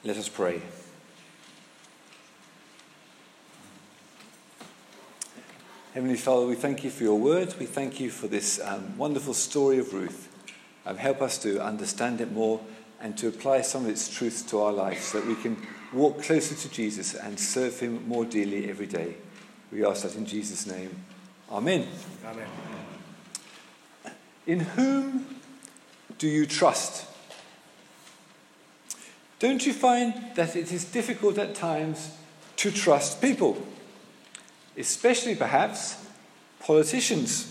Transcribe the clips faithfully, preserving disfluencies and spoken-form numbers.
Let us pray. Heavenly Father, we thank you for your word. We thank you for this um, wonderful story of Ruth. Um, help us to understand it more and to apply some of its truths to our lives so that we can walk closer to Jesus and serve him more dearly every day. We ask that in Jesus' name. Amen. Amen. In whom do you trust? Don't you find that it is difficult at times to trust people? Especially perhaps politicians.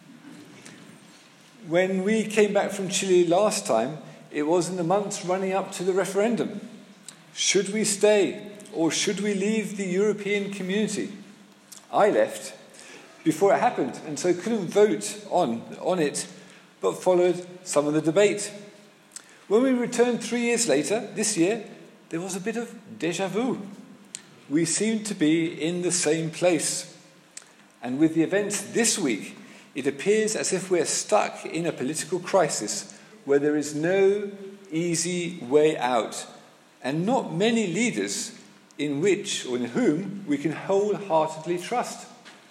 When we came back from Chile last time, it was in the months running up to the referendum. Should we stay or should we leave the European community? I left before it happened and so couldn't vote on, on it, but followed some of the debate. When we returned three years later, this year, there was a bit of déjà vu. We seemed to be in the same place. And with the events this week, it appears as if we're stuck in a political crisis where there is no easy way out, and not many leaders in which or in whom we can wholeheartedly trust.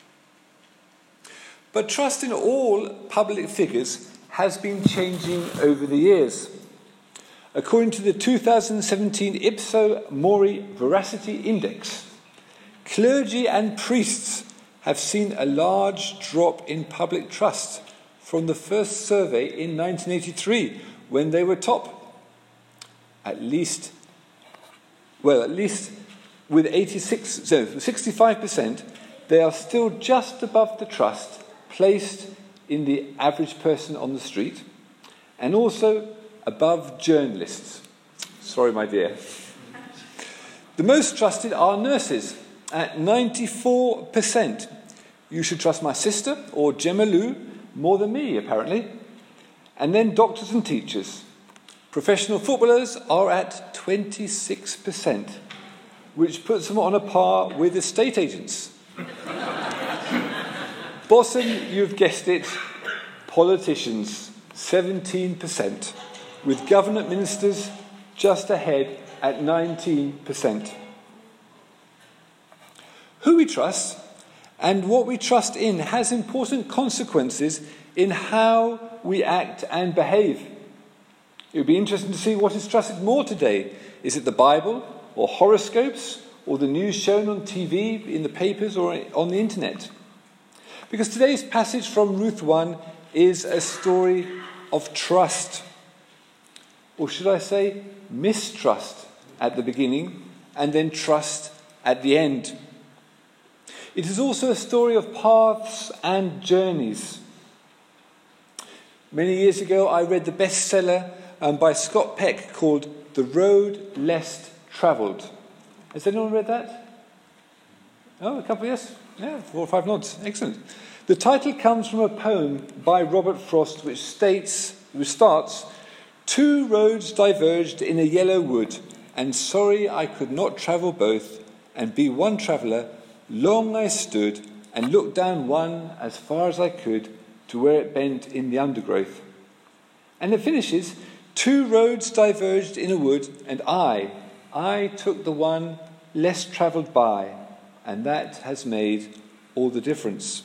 But trust in all public figures has been changing over the years. According to the two thousand seventeen Ipsos Mori Veracity Index, clergy and priests have seen a large drop in public trust from the first survey in nineteen eighty-three, when they were top. At least, well, at least with eighty-six, so sixty-five percent, they are still just above the trust placed in the average person on the street, and also above journalists. Sorry, my dear. The most trusted are nurses, at ninety-four percent. You should trust my sister, or Gemma Lou, more than me, apparently. And then doctors and teachers. Professional footballers are at twenty-six percent, which puts them on a par with estate agents. Bossen, you've guessed it, politicians, seventeen percent. With government ministers just ahead at nineteen percent. Who we trust and what we trust in has important consequences in how we act and behave. It would be interesting to see what is trusted more today. Is it the Bible, or horoscopes, or the news shown on T V, in the papers, or on the internet? Because today's passage from Ruth one is a story of trust. Or should I say, mistrust at the beginning and then trust at the end. It is also a story of paths and journeys. Many years ago, I read the bestseller um, by Scott Peck called The Road Less Travelled. Has anyone read that? Oh, a couple, yes? Yeah, four or five nods. Excellent. The title comes from a poem by Robert Frost which states, which starts, "Two roads diverged in a yellow wood, and sorry I could not travel both, and be one traveller. Long I stood, and looked down one as far as I could, to where it bent in the undergrowth." And it finishes, "Two roads diverged in a wood, and I, I took the one less travelled by, and that has made all the difference."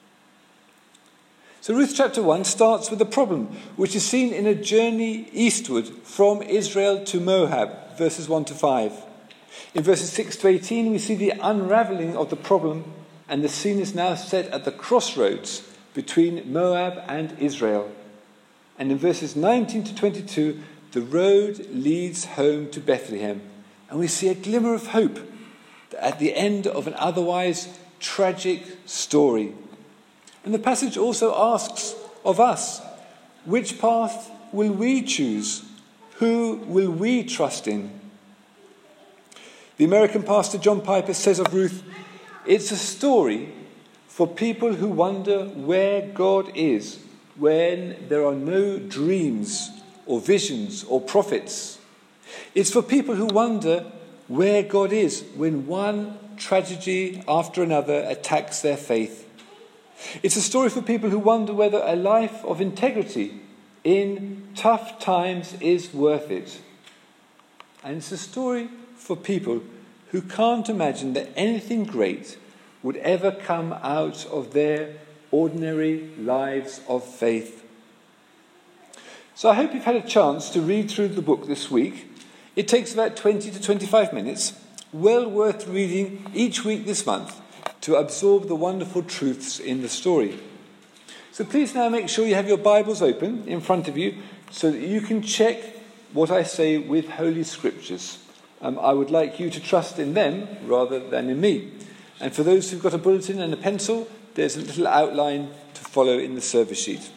So Ruth chapter one starts with a problem, which is seen in a journey eastward from Israel to Moab, verses one to five. In verses six to eighteen, we see the unravelling of the problem, and the scene is now set at the crossroads between Moab and Israel. And in verses nineteen to twenty-two, the road leads home to Bethlehem, and we see a glimmer of hope at the end of an otherwise tragic story. And the passage also asks of us, which path will we choose? Who will we trust in? The American pastor John Piper says of Ruth, "It's a story for people who wonder where God is when there are no dreams or visions or prophets. It's for people who wonder where God is when one tragedy after another attacks their faith. It's a story for people who wonder whether a life of integrity in tough times is worth it. And it's a story for people who can't imagine that anything great would ever come out of their ordinary lives of faith. So I hope you've had a chance to read through the book this week. It takes about twenty to twenty-five minutes, well worth reading each week this month to absorb the wonderful truths in the story. So please now make sure you have your Bibles open in front of you so that you can check what I say with Holy Scriptures. Um, I would like you to trust in them rather than in me. And for those who've got a bulletin and a pencil, there's a little outline to follow in the service sheet.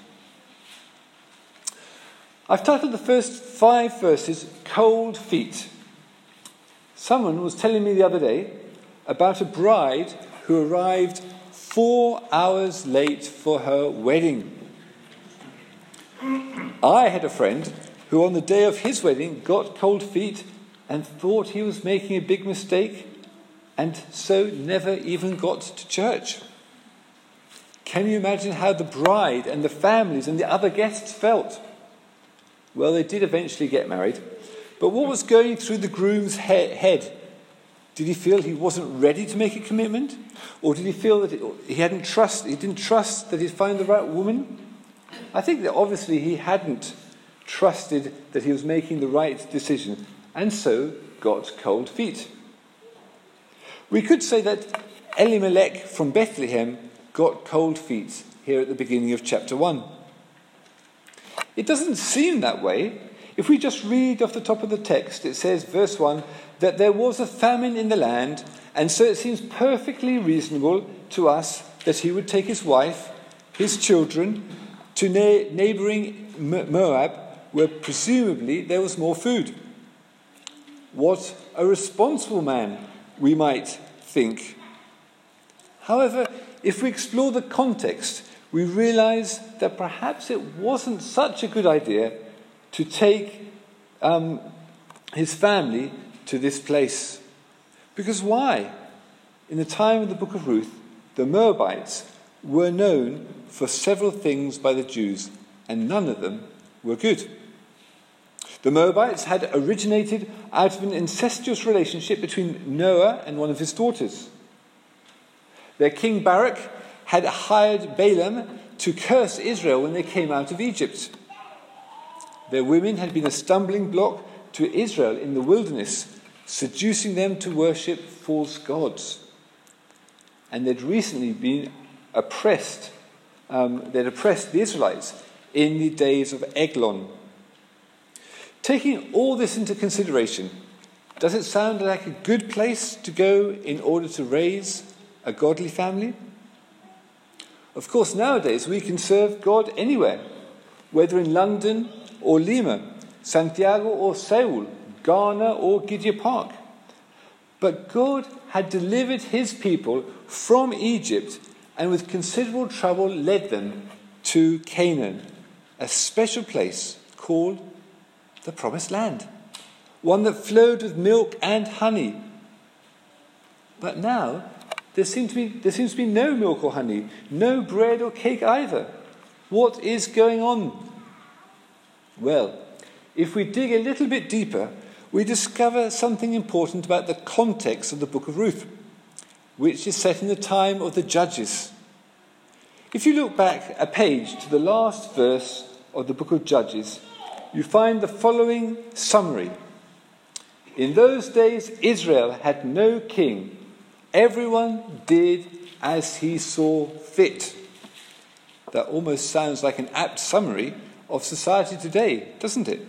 I've titled the first five verses, Cold Feet. Someone was telling me the other day about a bride who arrived four hours late for her wedding. I had a friend who on the day of his wedding got cold feet and thought he was making a big mistake and so never even got to church. Can you imagine how the bride and the families and the other guests felt? Well, they did eventually get married, but what was going through the groom's he- head? Did he feel he wasn't ready to make a commitment? Or did he feel that he hadn't trust, he didn't trust that he'd find the right woman? I think that obviously he hadn't trusted that he was making the right decision, and so got cold feet. We could say that Elimelech from Bethlehem got cold feet here at the beginning of chapter one. It doesn't seem that way. If we just read off the top of the text, it says, verse one, that there was a famine in the land, and so it seems perfectly reasonable to us that he would take his wife, his children, to na- neighbouring Moab, where presumably there was more food. What a responsible man, we might think. However, if we explore the context, we realise that perhaps it wasn't such a good idea to take um, his family to this place. Because why? In the time of the book of Ruth, the Moabites were known for several things by the Jews, and none of them were good. The Moabites had originated out of an incestuous relationship between Noah and one of his daughters. Their king Barak had hired Balaam to curse Israel when they came out of Egypt. Their women had been a stumbling block to Israel in the wilderness, seducing them to worship false gods. And they'd recently been oppressed, um, they'd oppressed the Israelites in the days of Eglon. Taking all this into consideration, does it sound like a good place to go in order to raise a godly family? Of course, nowadays we can serve God anywhere, whether in London or Lima, Santiago or Seoul, Ghana or Gidea Park. But God had delivered his people from Egypt and with considerable trouble led them to Canaan, a special place called the Promised Land, one that flowed with milk and honey. But now there seems to be there seems to be no milk or honey, no bread or cake either. What is going on? Well, if we dig a little bit deeper, we discover something important about the context of the book of Ruth, which is set in the time of the Judges. If you look back a page to the last verse of the book of Judges, you find the following summary. In those days, Israel had no king. Everyone did as he saw fit. That almost sounds like an apt summary of society today, doesn't it?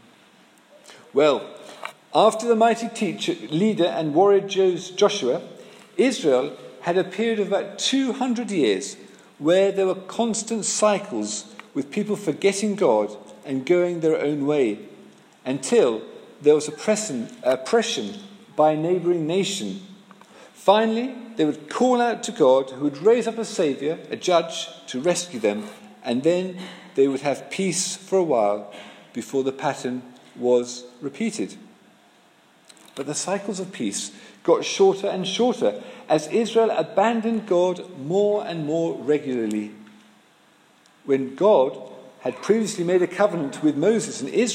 Well, after the mighty teacher, leader and warrior Joshua, Israel had a period of about two hundred years where there were constant cycles with people forgetting God and going their own way, until there was oppression, oppression by a neighbouring nation. Finally, they would call out to God, who would raise up a saviour, a judge, to rescue them, and then they would have peace for a while before the pattern was repeated. But the cycles of peace got shorter and shorter as Israel abandoned God more and more regularly. When God had previously made a covenant with Moses and Israel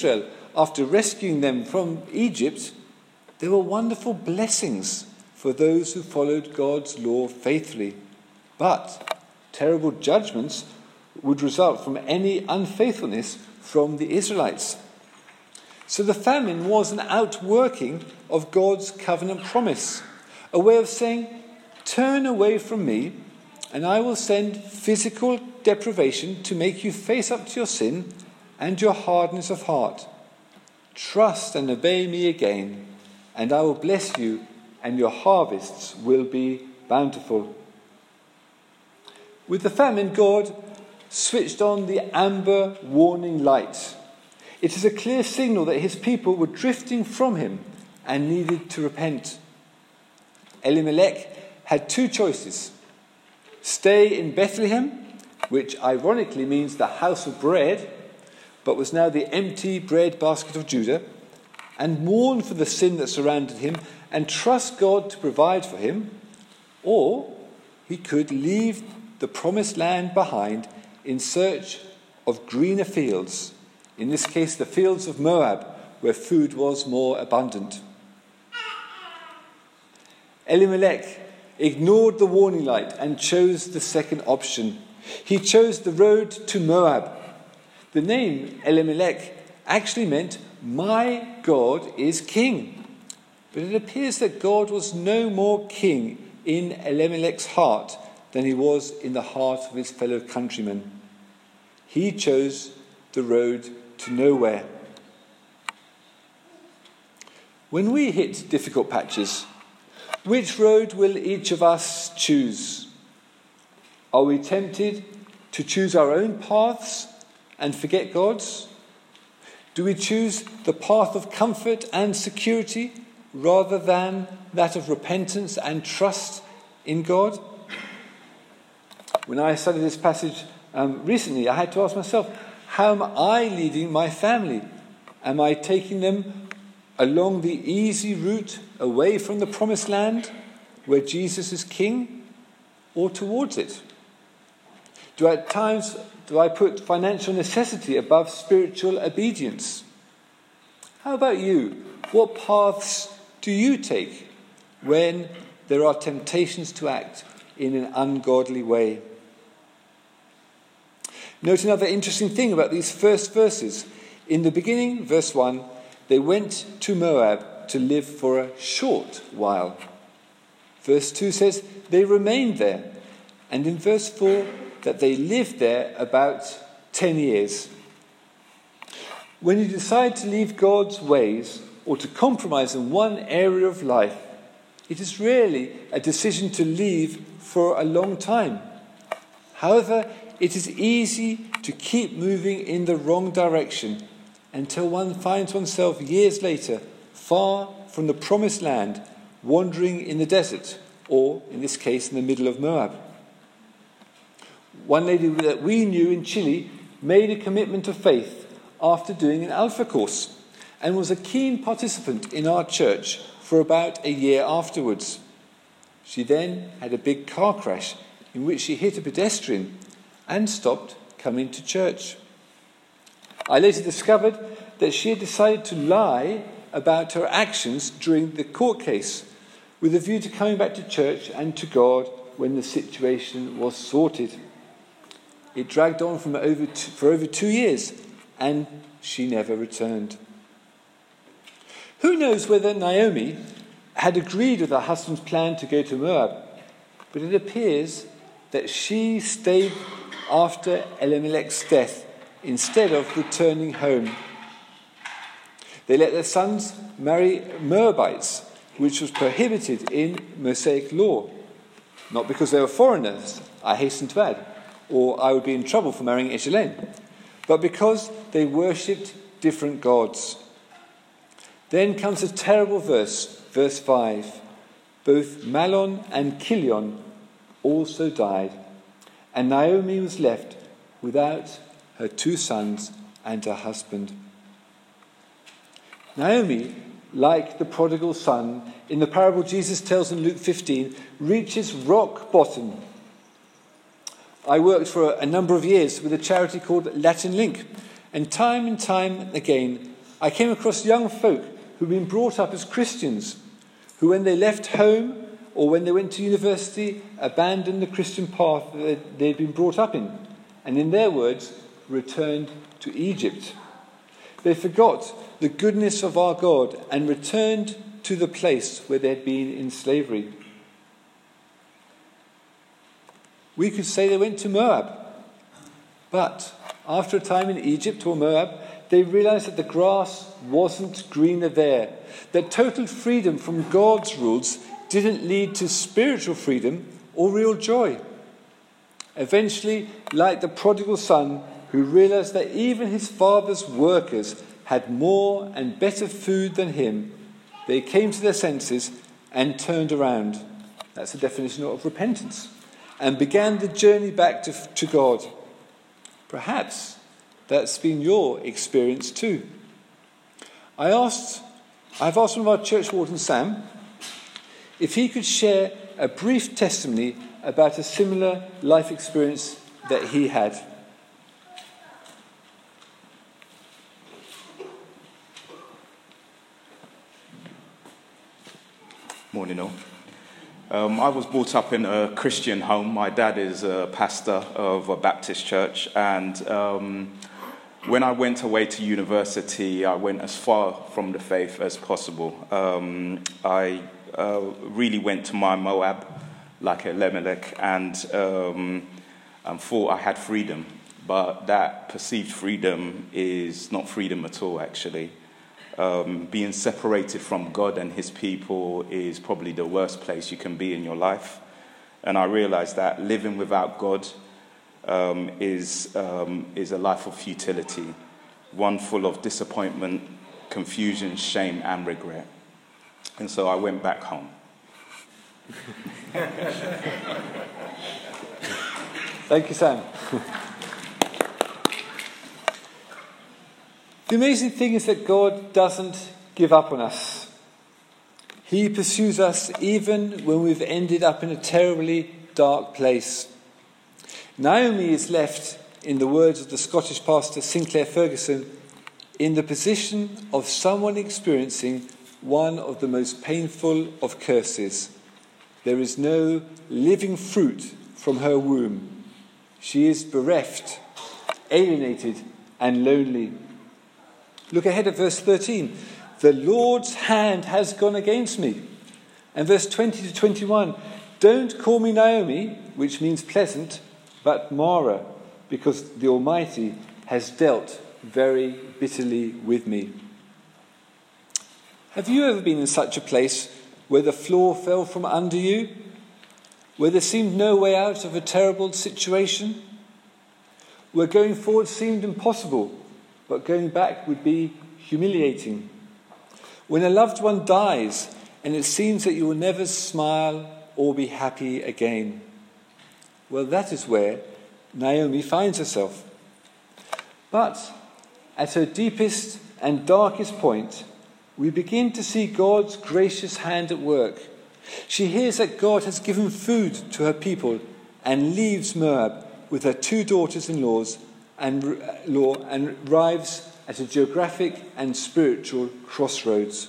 after rescuing them from Egypt, there were wonderful blessings for those who followed God's law faithfully. But terrible judgments would result from any unfaithfulness from the Israelites. So the famine was an outworking of God's covenant promise, a way of saying, turn away from me, and I will send physical deprivation to make you face up to your sin and your hardness of heart. Trust and obey me again, and I will bless you, and your harvests will be bountiful. With the famine, God switched on the amber warning light. It is a clear signal that his people were drifting from him and needed to repent. Elimelech had two choices: stay in Bethlehem, which ironically means the house of bread, but was now the empty bread basket of Judah, and mourn for the sin that surrounded him and trust God to provide for him, or he could leave the promised land behind in search of greener fields, in this case the fields of Moab, where food was more abundant. Elimelech ignored the warning light and chose the second option. He chose the road to Moab. The name Elimelech actually meant, my God is king. But it appears that God was no more king in Elimelech's heart than he was in the heart of his fellow countrymen. He chose the road to nowhere. When we hit difficult patches, which road will each of us choose? Are we tempted to choose our own paths and forget God's? Do we choose the path of comfort and security rather than that of repentance and trust in God? When I studied this passage um, recently, I had to ask myself, how am I leading my family? Am I taking them along the easy route away from the promised land where Jesus is king, or towards it? Do I, at times do I put financial necessity above spiritual obedience? How about you? What paths do you take when there are temptations to act in an ungodly way? Note another interesting thing about these first verses. In the beginning, verse one, they went to Moab to live for a short while. Verse two says they remained there. And in verse four, that they lived there about ten years. When you decide to leave God's ways or to compromise in one area of life, it is rarely a decision to leave for a long time. However, it is easy to keep moving in the wrong direction until one finds oneself years later far from the promised land, wandering in the desert, or in this case in the middle of Moab. One lady that we knew in Chile made a commitment of faith after doing an Alpha course and was a keen participant in our church for about a year afterwards. She then had a big car crash in which she hit a pedestrian and stopped coming to church. I later discovered that she had decided to lie about her actions during the court case with a view to coming back to church and to God when the situation was sorted. It dragged on from over two, for over two years, and she never returned. Who knows whether Naomi had agreed with her husband's plan to go to Moab, but it appears that she stayed after Elimelech's death instead of returning home. They let their sons marry Moabites, which was prohibited in Mosaic law. Not because they were foreigners, I hasten to add, or I would be in trouble for marrying Echelaine, but because they worshipped different gods. Then comes a terrible verse, verse five. Both Mahlon and Chilion also died, and Naomi was left without her two sons and her husband. Naomi, like the prodigal son in the parable Jesus tells in Luke fifteen, reaches rock bottom. I worked for a number of years with a charity called Latin Link, and time and time again I came across young folk who'd been brought up as Christians, who when they left home or when they went to university abandoned the Christian path that they'd been brought up in, and in their words, returned to Egypt. They forgot the goodness of our God and returned to the place where they'd been in slavery. We could say they went to Moab, but after a time in Egypt or Moab, they realized that the grass wasn't greener there, that total freedom from God's rules didn't lead to spiritual freedom or real joy. Eventually, like the prodigal son, who realized that even his father's workers had more and better food than him, they came to their senses and turned around. That's the definition of repentance. And began the journey back to, to God. Perhaps that's been your experience too. I asked, I've asked one of our church wardens, Sam, if he could share a brief testimony about a similar life experience that he had. Morning all. Um, I was brought up in a Christian home. My dad is a pastor of a Baptist church, and um, when I went away to university, I went as far from the faith as possible. Um, I uh, really went to my Moab, like Elimelech, and, um, and thought I had freedom. But that perceived freedom is not freedom at all, actually. Um, being separated from God and his people is probably the worst place you can be in your life. And I realized that living without God um, is, um, is a life of futility, one full of disappointment, confusion, shame, and regret. And so I went back home. Thank you, Sam. The amazing thing is that God doesn't give up on us. He pursues us even when we've ended up in a terribly dark place. Naomi is left, in the words of the Scottish pastor Sinclair Ferguson, in the position of someone experiencing one of the most painful of curses. There is no living fruit from her womb. She is bereft, alienated, and lonely. Look ahead at verse thirteen. The Lord's hand has gone against me. And verse twenty to twenty-one. Don't call me Naomi, which means pleasant, but Mara, because the Almighty has dealt very bitterly with me. Have you ever been in such a place where the floor fell from under you? Where there seemed no way out of a terrible situation? Where going forward seemed impossible, but going back would be humiliating? When a loved one dies and it seems that you will never smile or be happy again? Well, that is where Naomi finds herself. But at her deepest and darkest point, we begin to see God's gracious hand at work. She hears that God has given food to her people and leaves Moab with her two daughters-in-laws and law and arrives at a geographic and spiritual crossroads.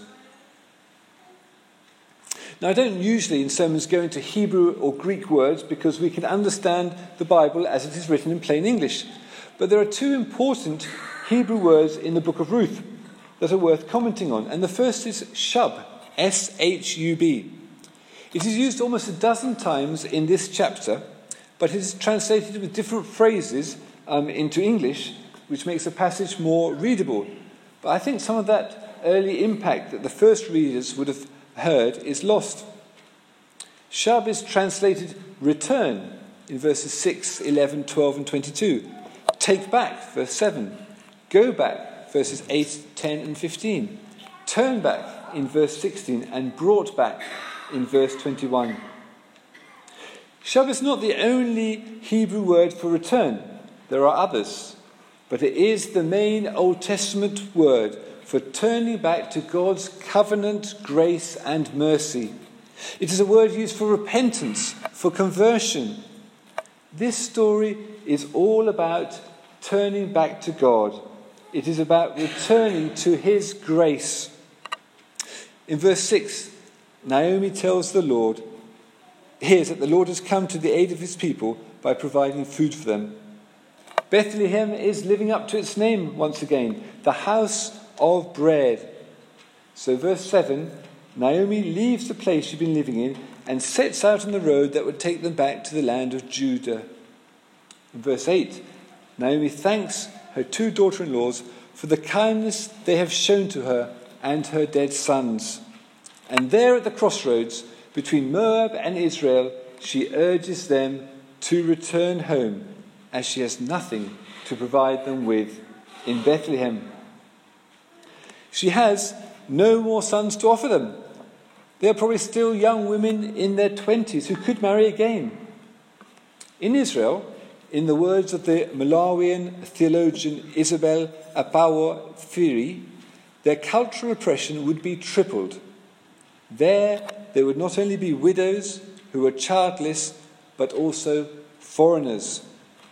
Now, I don't usually in sermons go into Hebrew or Greek words because we can understand the Bible as it is written in plain English. But there are two important Hebrew words in the book of Ruth that are worth commenting on. And the first is shub, S H U B. It is used almost a dozen times in this chapter, but it is translated with different phrases Um, into English, which makes the passage more readable. But I think some of that early impact that the first readers would have heard is lost. Shub is translated return in verses six, eleven, twelve and twenty-two. Take back, verse seven. Go back, verses eight, ten and fifteen. Turn back in verse sixteen and brought back in verse twenty-one. Shub is not the only Hebrew word for return. There are others, but it is the main Old Testament word for turning back to God's covenant, grace and mercy. It is a word used for repentance, for conversion. This story is all about turning back to God, It is about returning to his grace. In verse six, Naomi tells the Lord, hears that the Lord has come to the aid of his people by providing food for them. Bethlehem is living up to its name once again, the house of bread. So verse seven, Naomi leaves the place she'd been living in and sets out on the road that would take them back to the land of Judah. In verse eight, Naomi thanks her two daughter-in-laws for the kindness they have shown to her and her dead sons. And there at the crossroads between Moab and Israel, she urges them to return home, as she has nothing to provide them with in Bethlehem. She has no more sons to offer them. They are probably still young women in their twenties who could marry again. In Israel, in the words of the Malawian theologian Isabel Apawa Firi, their cultural oppression would be tripled. There, there would not only be widows who were childless, but also foreigners.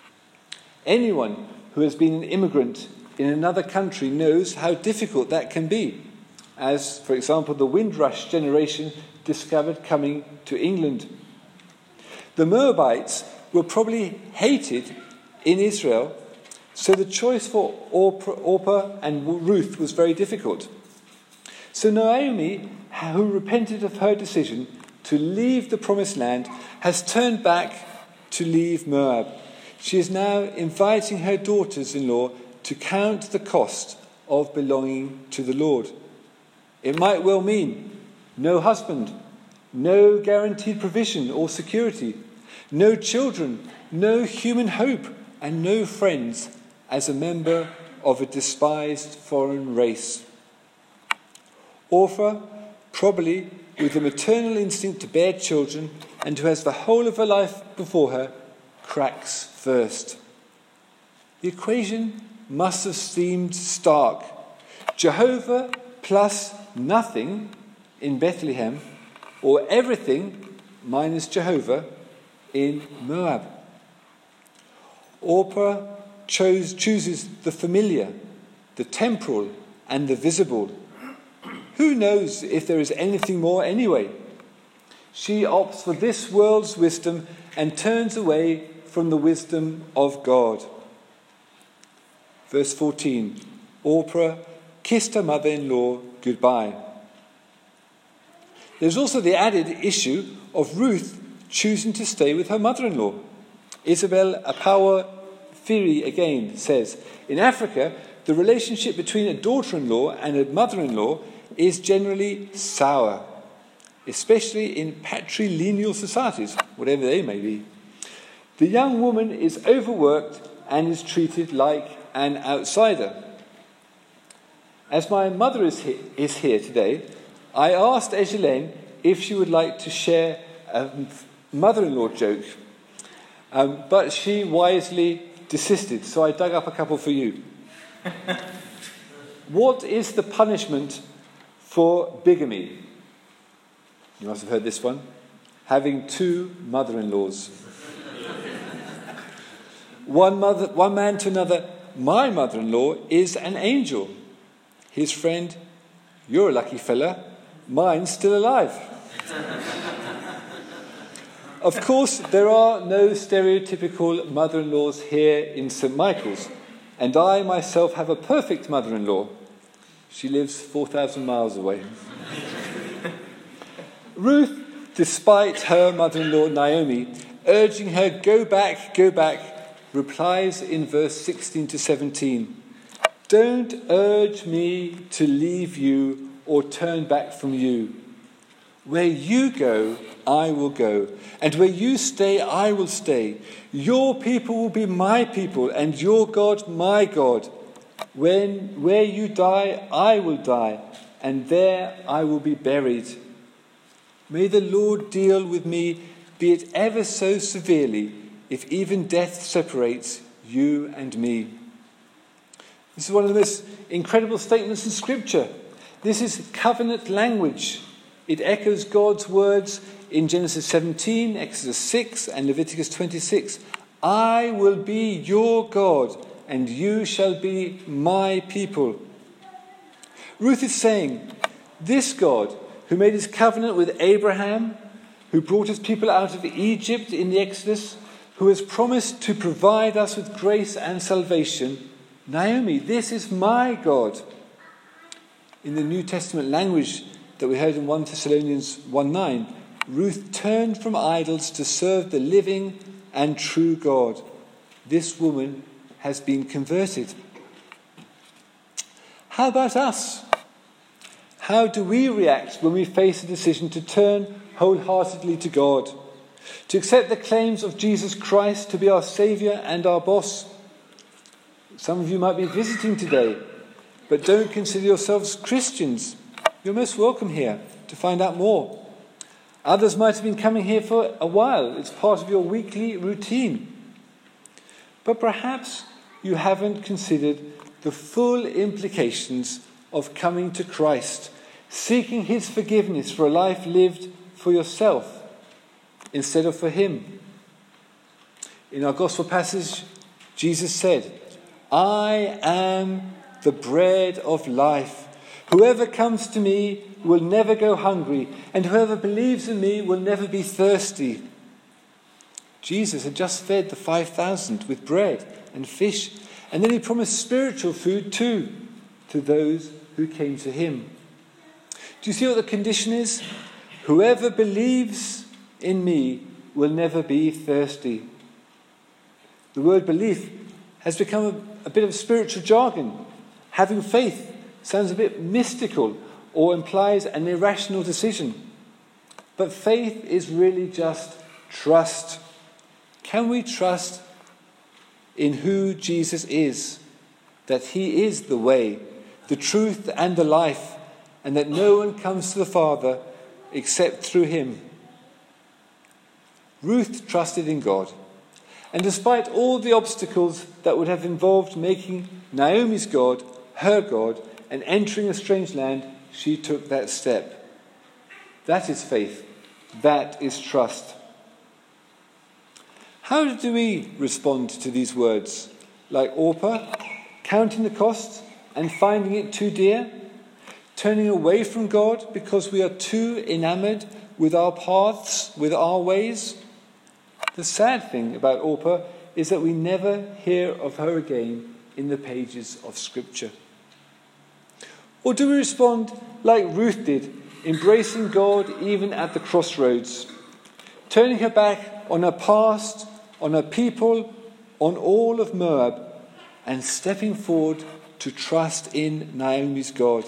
Anyone who has been an immigrant in another country knows how difficult that can be, as, for example, the Windrush generation discovered coming to England. The Moabites were probably hated in Israel, so the choice for Orpah and Ruth was very difficult. So Naomi, who repented of her decision to leave the promised land, has turned back to leave Moab. She is now inviting her daughters-in-law to count the cost of belonging to the Lord. It might well mean no husband, no guaranteed provision or security, no children, no human hope, and no friends as a member of a despised foreign race. Orpah, probably with a maternal instinct to bear children and who has the whole of her life before her, cracks first. The equation must have seemed stark. Jehovah plus nothing in Bethlehem, or everything minus Jehovah in Moab. Orpah chose, chooses the familiar, the temporal, and the visible. Who knows if there is anything more anyway? She opts for this world's wisdom and turns away from the wisdom of God. Verse fourteen, Orpah kissed her mother-in-law goodbye. There's also the added issue of Ruth choosing to stay with her mother-in-law. Isabel Apawa Firi again says, in Africa, the relationship between a daughter-in-law and a mother-in-law is generally sour, especially in patrilineal societies, whatever they may be. The young woman is overworked and is treated like an outsider. As my mother is, he- is here today, I asked Ejelaine if she would like to share a mother-in-law joke, um, but she wisely desisted, so I dug up a couple for you. What is the punishment for bigamy? You must have heard this one. Having two mother-in-laws. One mother, one man to another, my mother-in-law is an angel. His friend, you're a lucky fella, mine's still alive. Of course, there are no stereotypical mother-in-laws here in Saint Michael's, and I myself have a perfect mother-in-law. She lives four thousand miles away. Ruth, despite her mother-in-law Naomi urging her, go back, go back, replies in verse sixteen to seventeen, don't urge me to leave you or turn back from you. Where you go, I will go, and where you stay, I will stay. Your people will be my people, and your God my God. When where you die, I will die, and there I will be buried. May the Lord deal with me, be it ever so severely, if even death separates you and me. This is one of the most incredible statements in Scripture. This is covenant language. It echoes God's words in Genesis seventeen, Exodus six, and Leviticus twenty-six. I will be your God, and you shall be my people. Ruth is saying, this God who made his covenant with Abraham, who brought his people out of Egypt in the Exodus, who has promised to provide us with grace and salvation, Naomi, this is my God. In the New Testament language that we heard in First Thessalonians one nine, Ruth turned from idols to serve the living and true God. This woman has been converted. How about us? How do we react when we face a decision to turn wholeheartedly to God, to accept the claims of Jesus Christ to be our Saviour and our boss? Some of you might be visiting today, but don't consider yourselves Christians. You're most welcome here to find out more. Others might have been coming here for a while. It's part of your weekly routine. But perhaps you haven't considered the full implications of coming to Christ, seeking his forgiveness for a life lived for yourself instead of for him. In our gospel passage, Jesus said, I am the bread of life. Whoever comes to me will never go hungry, and whoever believes in me will never be thirsty. Jesus had just fed the five thousand with bread and fish, and then he promised spiritual food too to those who came to him. Do you see what the condition is? Whoever believes in me will never be thirsty. The word belief has become a, a bit of spiritual jargon. Having faith sounds a bit mystical or implies an irrational decision. But faith is really just trust. Can we trust in who Jesus is? That he is the way, the truth and the life, and that no one comes to the Father except through him. Ruth trusted in God. And despite all the obstacles that would have involved making Naomi's God her God and entering a strange land, she took that step. That is faith. That is trust. How do we respond to these words? Like Orpah, counting the cost and finding it too dear? Turning away from God because we are too enamored with our paths, with our ways? The sad thing about Orpah is that we never hear of her again in the pages of Scripture. Or do we respond like Ruth did, embracing God even at the crossroads, turning her back on her past, on her people, on all of Moab, and stepping forward to trust in Naomi's God?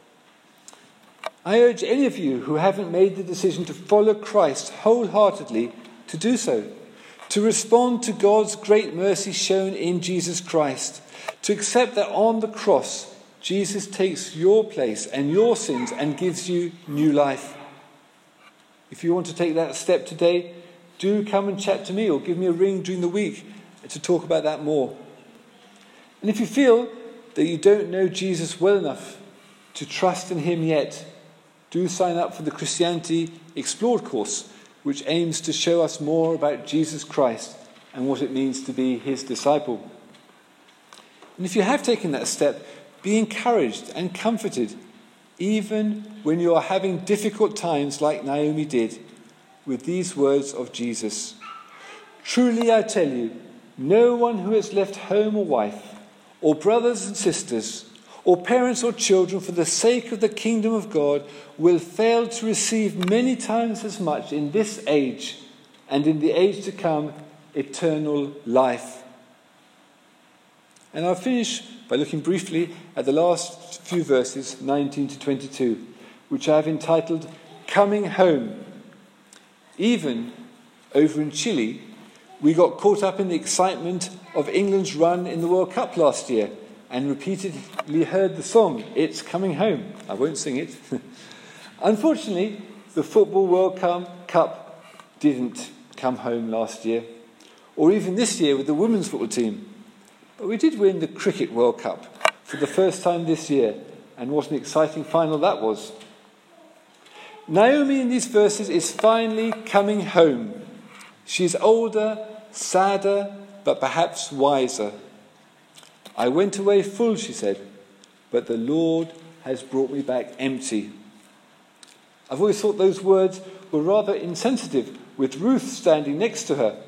I urge any of you who haven't made the decision to follow Christ wholeheartedly to do so, to respond to God's great mercy shown in Jesus Christ, to accept that on the cross, Jesus takes your place and your sins and gives you new life. If you want to take that step today, do come and chat to me or give me a ring during the week to talk about that more. And if you feel that you don't know Jesus well enough to trust in him yet, do sign up for the Christianity Explored course, which aims to show us more about Jesus Christ and what it means to be his disciple. And if you have taken that step, be encouraged and comforted, even when you are having difficult times like Naomi did, with these words of Jesus. Truly I tell you, no one who has left home or wife, or brothers and sisters, or parents or children for the sake of the kingdom of God will fail to receive many times as much in this age and in the age to come eternal life. And I'll finish by looking briefly at the last few verses, nineteen to twenty-two, which I have entitled Coming Home. Even over in Chile, we got caught up in the excitement of England's run in the World Cup last year and repeatedly heard the song, It's Coming Home. I won't sing it. Unfortunately, the Football World Cup didn't come home last year, or even this year with the women's football team. But we did win the Cricket World Cup for the first time this year, and what an exciting final that was. Naomi in these verses is finally coming home. She's older, sadder, but perhaps wiser. I went away full, she said, but the Lord has brought me back empty. I've always thought those words were rather insensitive, with Ruth standing next to her.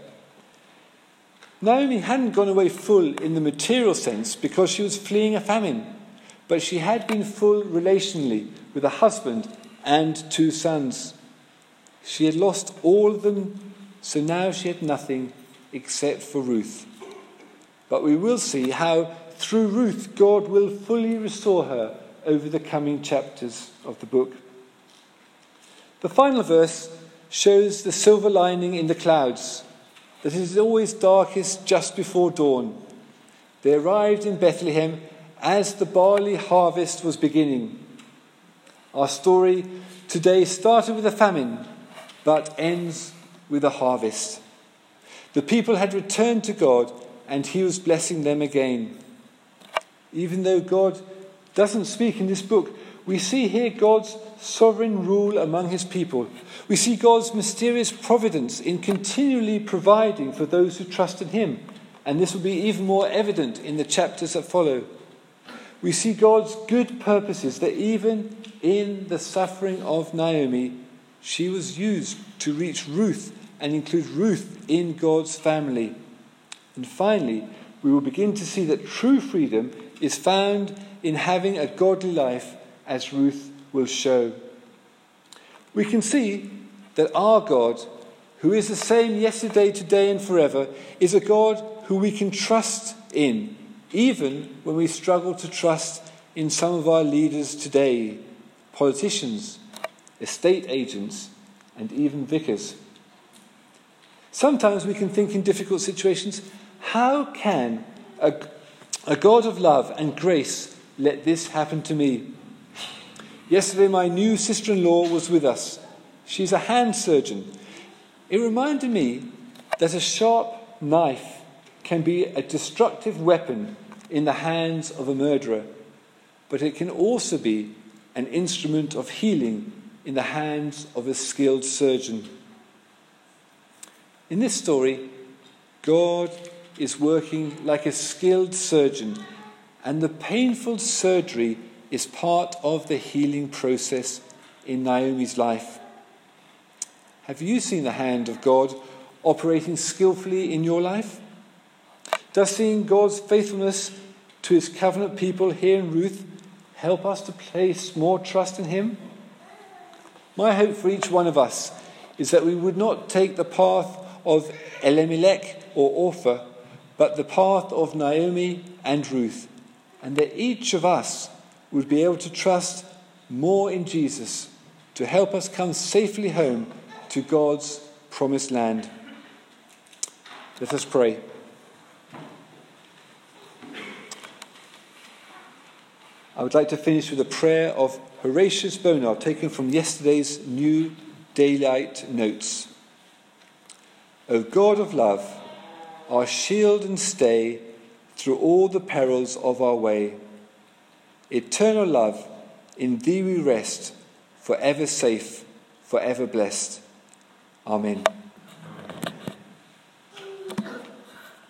Naomi hadn't gone away full in the material sense because she was fleeing a famine, but she had been full relationally with a husband and two sons. She had lost all of them, so now she had nothing except for Ruth. But we will see how through Ruth God will fully restore her over the coming chapters of the book. The final verse shows the silver lining in the clouds, that it is always darkest just before dawn. They arrived in Bethlehem as the barley harvest was beginning. Our story today started with a famine, but ends with a harvest. The people had returned to God, and he was blessing them again. Even though God doesn't speak in this book, we see here God's sovereign rule among his people. We see God's mysterious providence in continually providing for those who trust in him, and this will be even more evident in the chapters that follow. We see God's good purposes, that even in the suffering of Naomi, she was used to reach Ruth and include Ruth in God's family. And finally, we will begin to see that true freedom is found in having a godly life, as Ruth will show. We can see that our God, who is the same yesterday, today and forever, is a God who we can trust in, even when we struggle to trust in some of our leaders today, politicians, estate agents, and even vicars. Sometimes we can think in difficult situations, how can a, a God of love and grace let this happen to me? Yesterday my new sister-in-law was with us. She's a hand surgeon. It reminded me that a sharp knife can be a destructive weapon in the hands of a murderer, but it can also be an instrument of healing in the hands of a skilled surgeon. In this story, God is working like a skilled surgeon, and the painful surgery is part of the healing process in Naomi's life. Have you seen the hand of God operating skillfully in your life? Does seeing God's faithfulness to his covenant people here in Ruth help us to place more trust in him? My hope for each one of us is that we would not take the path of Elimelech or Orpah, but the path of Naomi and Ruth, and that each of us would be able to trust more in Jesus to help us come safely home to God's promised land. Let us pray. I would like to finish with a prayer of Horatius Bonar, taken from yesterday's New Daylight Notes. O God of love, our shield and stay through all the perils of our way, eternal love, in thee we rest, forever safe, forever blessed. Amen.